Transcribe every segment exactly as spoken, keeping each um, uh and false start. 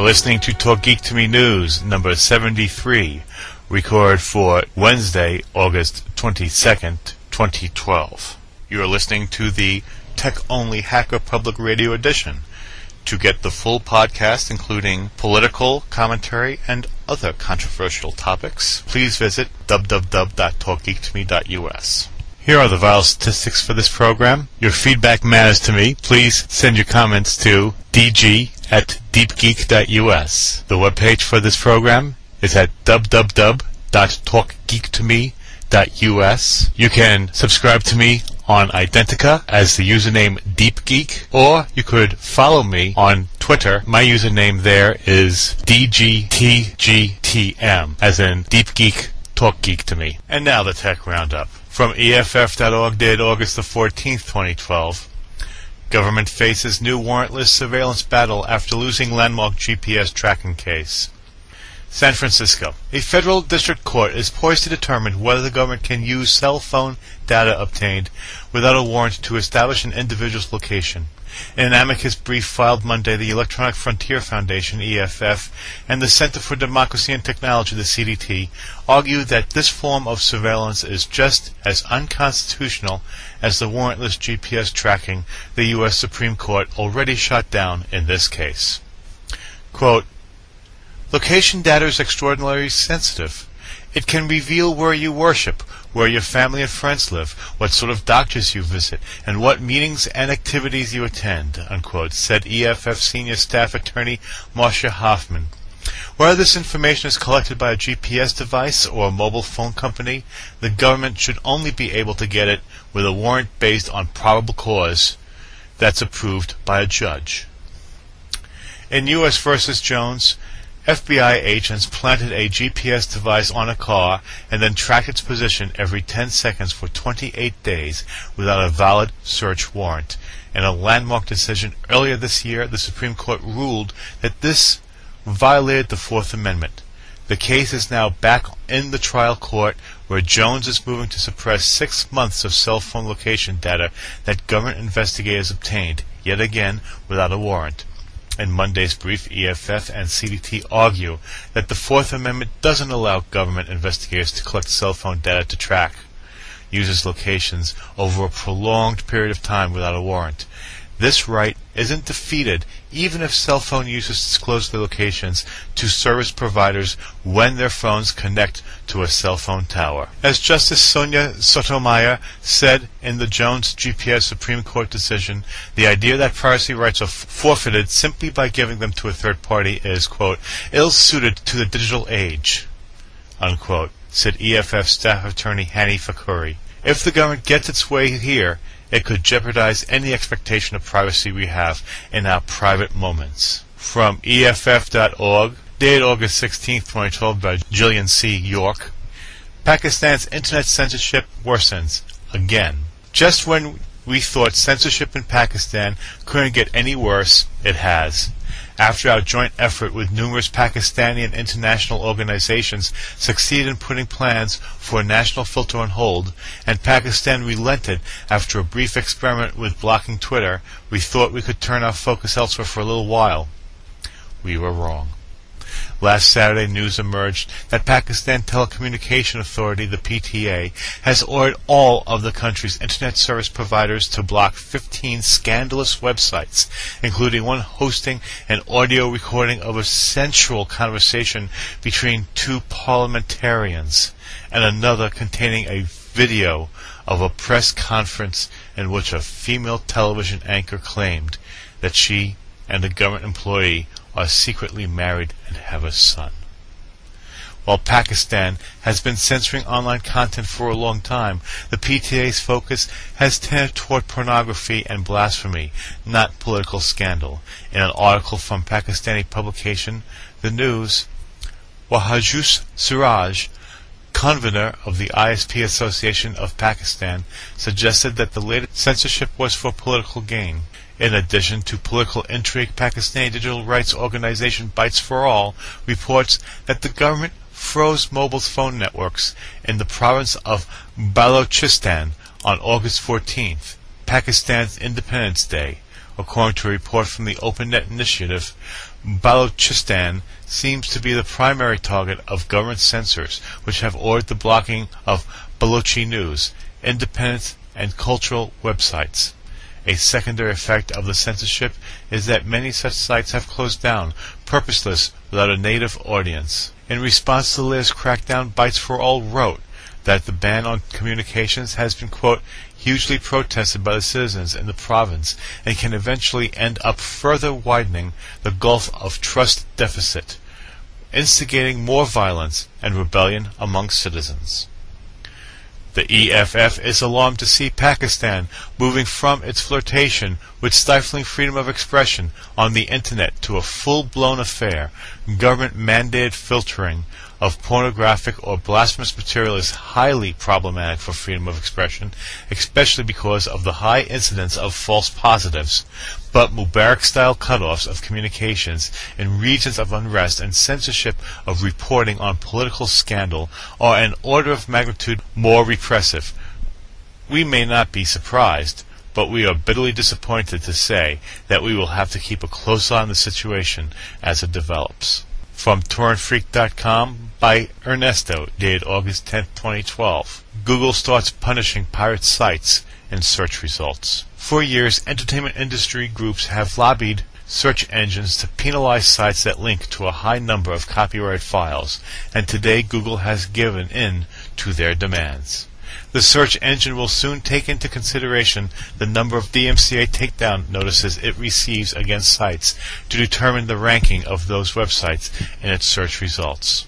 listening to Talk Geek to Me News, number seventy-three, recorded for Wednesday, August twenty-second, twenty twelve. You are listening to the Tech-Only Hacker Public Radio Edition. To get the full podcast, including political commentary and other controversial topics, please visit w w w dot talk geek to me dot u s. Here are the vital statistics for this program. Your feedback matters to me. Please send your comments to d g at deep geek dot u s. The webpage for this program is at w w w dot talk geek to me dot u s. You can subscribe to me on Identica as the username DeepGeek, or you could follow me on Twitter. My username there is d g t g t m, as in Deep Geek, Talk Geek to Me. And now the Tech Roundup. From E F F dot org, dated August the fourteenth, twenty twelve. Government faces new warrantless surveillance battle after losing landmark G P S tracking case. San Francisco. A federal district court is poised to determine whether the government can use cell phone data obtained without a warrant to establish an individual's location. In an amicus brief filed Monday, the Electronic Frontier Foundation, E F F, and the Center for Democracy and Technology, the C D T, argued that this form of surveillance is just as unconstitutional as the warrantless G P S tracking the U S Supreme Court already shot down in this case. Quote, "Location data is extraordinarily sensitive. It can reveal where you worship, where your family and friends live, what sort of doctors you visit, and what meetings and activities you attend," unquote, said E F F Senior Staff Attorney Marcia Hoffman. Whether this information is collected by a G P S device or a mobile phone company, the government should only be able to get it with a warrant based on probable cause that's approved by a judge. In U S versus Jones, F B I agents planted a G P S device on a car and then tracked its position every ten seconds for twenty-eight days without a valid search warrant. In a landmark decision earlier this year, the Supreme Court ruled that this violated the Fourth Amendment. The case is now back in the trial court, where Jones is moving to suppress six months of cell phone location data that government investigators obtained, yet again without a warrant. In Monday's brief, E F F and C D T argue that the Fourth Amendment doesn't allow government investigators to collect cell phone data to track users' locations over a prolonged period of time without a warrant. This right isn't defeated even if cell phone users disclose their locations to service providers when their phones connect to a cell phone tower. As Justice Sonia Sotomayor said in the Jones G P S Supreme Court decision, the idea that privacy rights are forfeited simply by giving them to a third party is, quote, ill-suited to the digital age, unquote, said E F F Staff Attorney Hani Fakuri. If the government gets its way here, it could jeopardize any expectation of privacy we have in our private moments. From E F F dot org, dated August sixteenth, twenty twelve, by Gillian C. York, Pakistan's internet censorship worsens again. Just when we thought censorship in Pakistan couldn't get any worse, it has. After our joint effort with numerous Pakistani and international organizations succeeded in putting plans for a national filter on hold, and Pakistan relented after a brief experiment with blocking Twitter, we thought we could turn our focus elsewhere for a little while. We were wrong. Last Saturday, news emerged that Pakistan Telecommunication Authority, the P T A, has ordered all of the country's internet service providers to block fifteen scandalous websites, including one hosting an audio recording of a sensual conversation between two parliamentarians, and another containing a video of a press conference in which a female television anchor claimed that she and a government employee are secretly married and have a son. While Pakistan has been censoring online content for a long time, the P T A's focus has tended toward pornography and blasphemy, not political scandal. In an article from Pakistani publication The News, Wahajus Siraj, convener of the I S P Association of Pakistan, suggested that the latest censorship was for political gain. In addition to political intrigue, Pakistani digital rights organization Bytes for All reports that the government froze mobile phone networks in the province of Balochistan on August fourteenth, Pakistan's Independence Day, According to a report from the OpenNet Initiative, Balochistan seems to be the primary target of government censors, which have ordered the blocking of Balochi News, independent and cultural websites. A secondary effect of the censorship is that many such sites have closed down, purposeless, without a native audience. In response to the latest crackdown, Bytes for All wrote that the ban on communications has been, quote, hugely protested by the citizens in the province and can eventually end up further widening the gulf of trust deficit, instigating more violence and rebellion among citizens. The E F F is alarmed to see Pakistan moving from its flirtation with stifling freedom of expression on the Internet to a full-blown affair. Government-mandated filtering of pornographic or blasphemous material is highly problematic for freedom of expression, especially because of the high incidence of false positives. But Mubarak-style cutoffs of communications in regions of unrest and censorship of reporting on political scandal are an order of magnitude more repressive. We may not be surprised, but we are bitterly disappointed to say that we will have to keep a close eye on the situation as it develops. From torrent freak dot com by Ernesto, dated August tenth, twenty twelve. Google starts punishing pirate sites in search results. For years, entertainment industry groups have lobbied search engines to penalize sites that link to a high number of copyright files, and today Google has given in to their demands. The search engine will soon take into consideration the number of D M C A takedown notices it receives against sites to determine the ranking of those websites in its search results.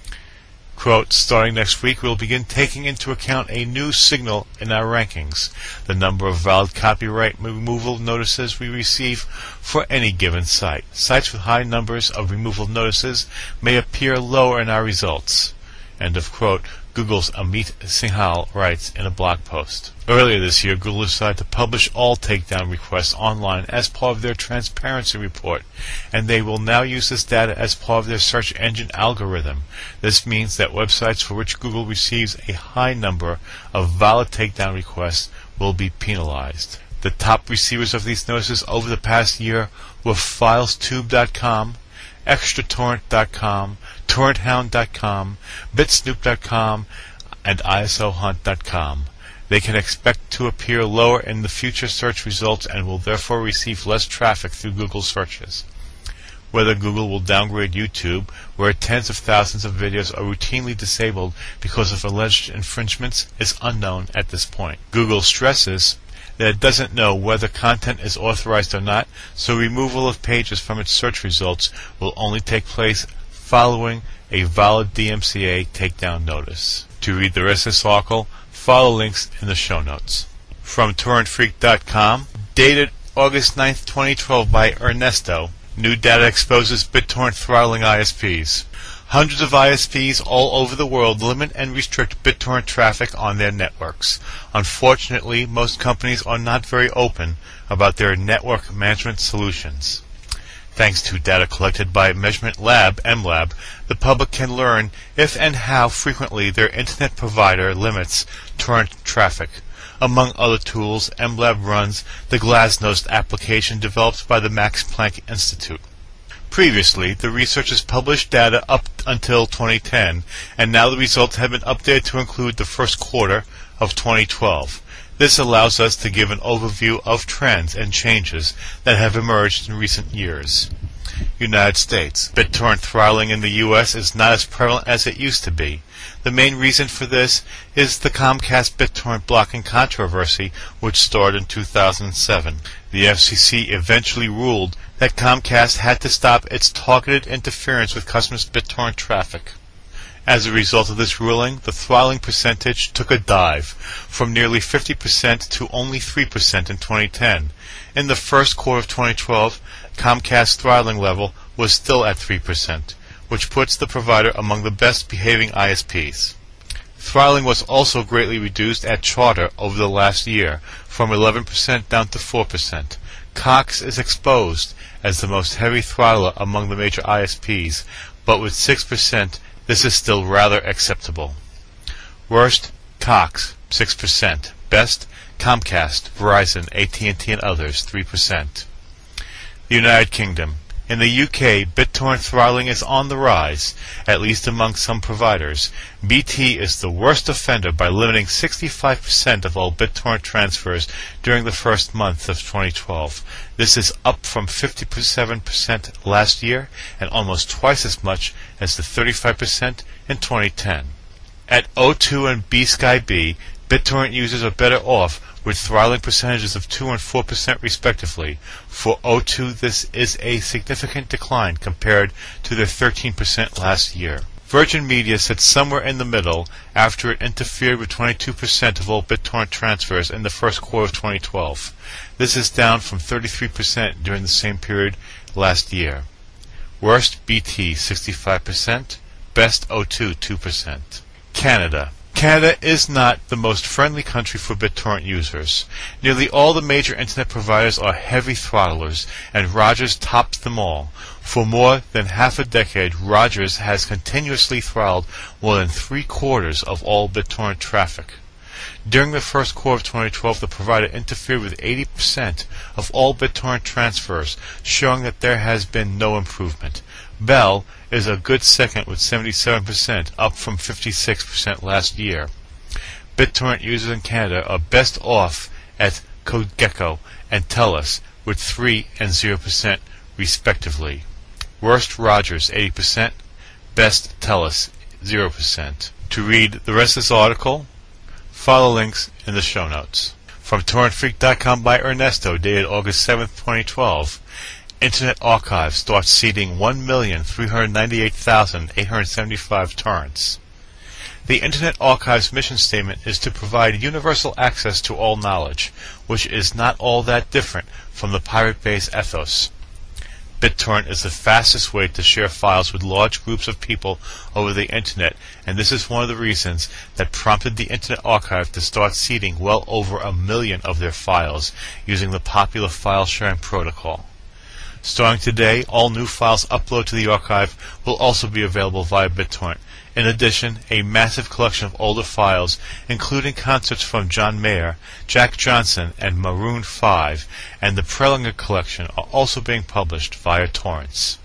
Quote, starting next week, we'll begin taking into account a new signal in our rankings, the number of valid copyright removal notices we receive for any given site. Sites with high numbers of removal notices may appear lower in our results. End of quote. Google's Amit Singhal writes in a blog post. Earlier this year, Google decided to publish all takedown requests online as part of their transparency report, and they will now use this data as part of their search engine algorithm. This means that websites for which Google receives a high number of valid takedown requests will be penalized. The top receivers of these notices over the past year were FilesTube dot com, ExtraTorrent dot com, TorrentHound dot com, BitSnoop dot com, and I S O Hunt dot com. They can expect to appear lower in the future search results and will therefore receive less traffic through Google searches. Whether Google will downgrade YouTube, where tens of thousands of videos are routinely disabled because of alleged infringements, is unknown at this point. Google stresses that it doesn't know whether content is authorized or not, so removal of pages from its search results will only take place following a valid D M C A takedown notice. To read the rest of this article, follow links in the show notes. From torrent freak dot com, dated August ninth, twenty twelve by Ernesto, new data exposes BitTorrent throttling I S Ps. Hundreds of I S Ps all over the world limit and restrict BitTorrent traffic on their networks. Unfortunately, most companies are not very open about their network management solutions. Thanks to data collected by Measurement Lab, M Lab, the public can learn if and how frequently their internet provider limits torrent traffic. Among other tools, M Lab runs the Glasnost application developed by the Max Planck Institute. Previously, the researchers published data up until twenty ten, and now the results have been updated to include the first quarter of twenty twelve. This allows us to give an overview of trends and changes that have emerged in recent years. United States. BitTorrent throttling in the U S is not as prevalent as it used to be. The main reason for this is the Comcast BitTorrent blocking controversy, which started in two thousand seven. The F C C eventually ruled that Comcast had to stop its targeted interference with customers' BitTorrent traffic. As a result of this ruling, the throttling percentage took a dive from nearly fifty percent to only three percent in twenty ten. In the first quarter of twenty twelve, Comcast's throttling level was still at three percent, which puts the provider among the best behaving I S Ps. Throttling was also greatly reduced at Charter over the last year, from eleven percent down to four percent. Cox is exposed as the most heavy throttler among the major I S Ps, but with six percent, this is still rather acceptable. Worst, Cox, six percent. Best, Comcast, Verizon, A T and T, and others, three percent. The United Kingdom. In the U K, BitTorrent throttling is on the rise, at least among some providers. B T is the worst offender by limiting sixty-five percent of all BitTorrent transfers during the first month of twenty twelve. This is up from fifty-seven percent last year and almost twice as much as the thirty-five percent in twenty ten. At O two and B Sky B, BitTorrent users are better off, with throttling percentages of two and four percent respectively. For O two, this is a significant decline compared to their thirteen percent last year. Virgin Media sits somewhere in the middle after it interfered with twenty-two percent of all BitTorrent transfers in the first quarter of twenty twelve. This is down from thirty-three percent during the same period last year. Worst, B T sixty-five percent, best O two two percent. Canada. Canada is not the most friendly country for BitTorrent users. Nearly all the major internet providers are heavy throttlers, and Rogers tops them all. For more than half a decade, Rogers has continuously throttled more than three-quarters of all BitTorrent traffic. During the first quarter of twenty twelve, the provider interfered with eighty percent of all BitTorrent transfers, showing that there has been no improvement. Bell is a good second with seventy-seven percent, up from fifty-six percent last year. BitTorrent users in Canada are best off at CodeGecko and TELUS with three and zero percent respectively. Worst, Rogers eighty percent, best, TELUS zero percent. To read the rest of this article, follow links in the show notes. From torrent freak dot com by Ernesto, dated August seventh, twenty twelve. Internet Archive starts seeding one million three hundred ninety-eight thousand eight hundred seventy-five torrents. The Internet Archive's mission statement is to provide universal access to all knowledge, which is not all that different from the Pirate Bay's ethos. BitTorrent is the fastest way to share files with large groups of people over the Internet, and this is one of the reasons that prompted the Internet Archive to start seeding well over a million of their files using the popular file sharing protocol. Starting today, all new files uploaded to the archive will also be available via BitTorrent. In addition, a massive collection of older files, including concerts from John Mayer, Jack Johnson, and Maroon five, and the Prelinger collection, are also being published via torrents.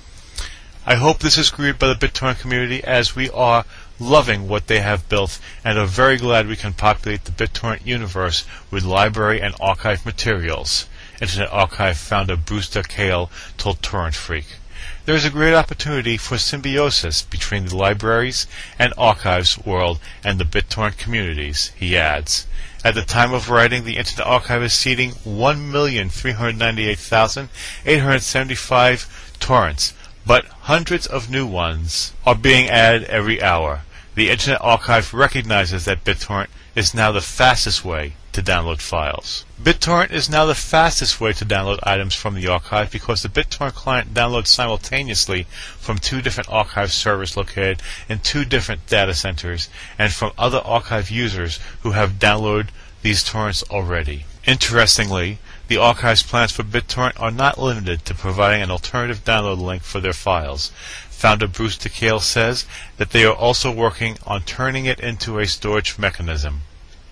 I hope this is greeted by the BitTorrent community, as we are loving what they have built and are very glad we can populate the BitTorrent universe with library and archive materials. Internet Archive founder Brewster Kahle told Torrent Freak. There is a great opportunity for symbiosis between the libraries and archives world and the BitTorrent communities, he adds. At the time of writing, the Internet Archive is seeding one million three hundred ninety-eight thousand eight hundred seventy-five torrents, but hundreds of new ones are being added every hour. The Internet Archive recognizes that BitTorrent is now the fastest way to download files. BitTorrent is now the fastest way to download items from the archive because the BitTorrent client downloads simultaneously from two different archive servers located in two different data centers and from other archive users who have downloaded these torrents already. Interestingly, the archive's plans for BitTorrent are not limited to providing an alternative download link for their files. Founder Brewster Kahle says that they are also working on turning it into a storage mechanism.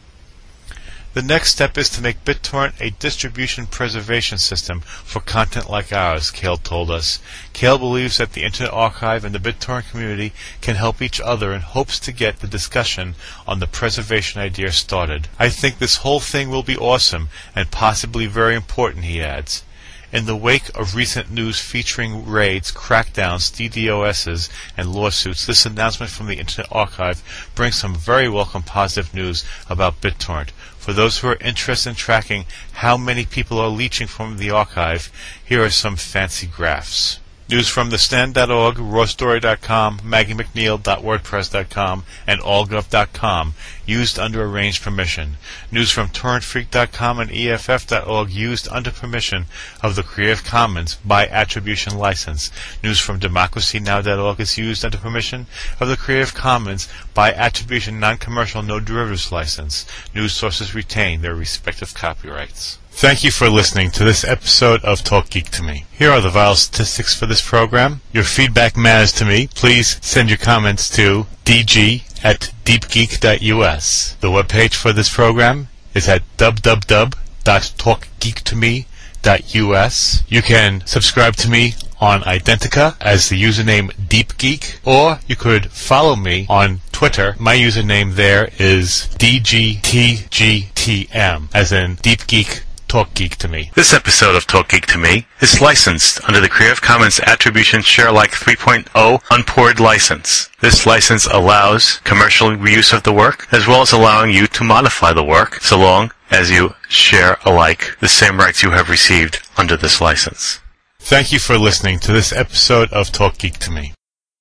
The next step is to make BitTorrent a distribution preservation system for content like ours, Kahle told us. Kahle believes that the Internet Archive and the BitTorrent community can help each other and hopes to get the discussion on the preservation idea started. I think this whole thing will be awesome and possibly very important, he adds. In the wake of recent news featuring raids, crackdowns, DDoSs, and lawsuits, this announcement from the Internet Archive brings some very welcome positive news about BitTorrent. For those who are interested in tracking how many people are leeching from the archive, here are some fancy graphs. News from the stand dot org, raw story dot com, maggie mcneil dot wordpress dot com, and all gov dot com, used under arranged permission. News from torrent freak dot com and E F F dot org, used under permission of the Creative Commons by attribution license. News from democracy now dot org is used under permission of the Creative Commons by attribution non-commercial no derivatives license. News sources retain their respective copyrights. Thank you for listening to this episode of Talk Geek to Me. Here are the vital statistics for this program. Your feedback matters to me. Please send your comments to d g at deep geek dot u s. The webpage for this program is at w w w dot talk geek to me dot U S. You can subscribe to me on Identica as the username DeepGeek, or you could follow me on Twitter. My username there is D G T G T M, as in Deep Geek Talk Geek to Me. This episode of Talk Geek to Me is licensed under the Creative Commons Attribution Share Alike three point oh Unported license. This license allows commercial reuse of the work, as well as allowing you to modify the work, so long as you share alike the same rights you have received under this license. Thank you for listening to this episode of Talk Geek to Me.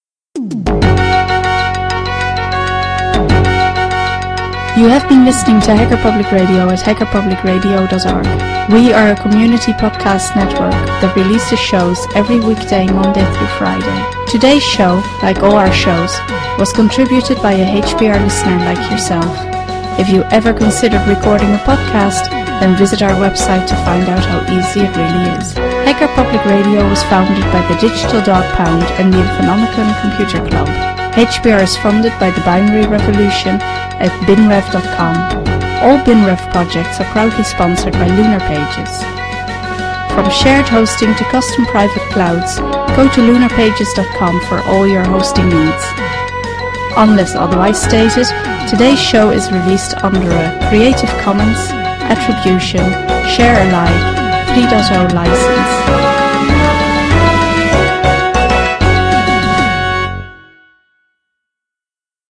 You have been listening to Hacker Public Radio at hacker public radio dot org. We are a community podcast network that releases shows every weekday, Monday through Friday. Today's show, like all our shows, was contributed by a H P R listener like yourself. If you ever considered recording a podcast, then visit our website to find out how easy it really is. Hacker Public Radio was founded by the Digital Dog Pound and the Infonomicon Computer Club. H P R is funded by the Binary Revolution at binrev dot com. All BinRev projects are proudly sponsored by Lunar Pages. From shared hosting to custom private clouds, go to lunar pages dot com for all your hosting needs. Unless otherwise stated, today's show is released under a Creative Commons Attribution Share Alike three point oh license.